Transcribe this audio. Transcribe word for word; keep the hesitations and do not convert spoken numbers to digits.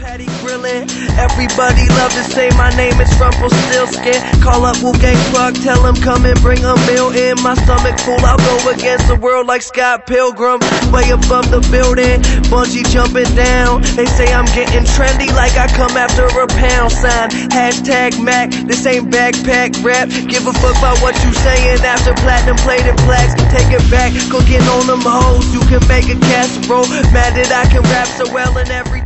Patty grillin'. Everybody love to say my name is Rumpelstiltskin. Call up Wu-Gang Plug, tell him come and bring a meal in. My stomach full, I'll go against the world like Scott Pilgrim. Way above the building, bungee jumping down. They say I'm getting trendy like I come after a pound sign. Hashtag Mac, this ain't backpack rap. Give a fuck about what you saying after platinum plated plaques. Take it back, cooking on them hoes. You can make a casserole. Mad that I can rap so well and everything.